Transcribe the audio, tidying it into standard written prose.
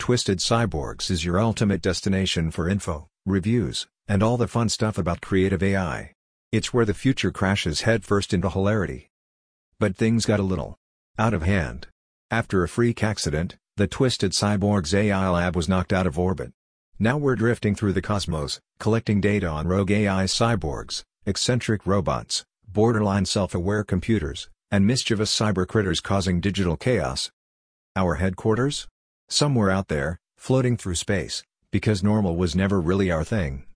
Twisted Cyborgs is your ultimate destination for info, reviews, and all the fun stuff about creative AI. It's where the future crashes headfirst into hilarity. But things got a little out of hand. After a freak accident, the Twisted Cyborgs AI lab was knocked out of orbit. Now we're drifting through the cosmos, collecting data on rogue AI cyborgs, eccentric robots, borderline self-aware computers, and mischievous cyber critters causing digital chaos. Our headquarters? Somewhere out there, floating through space, because normal was never really our thing.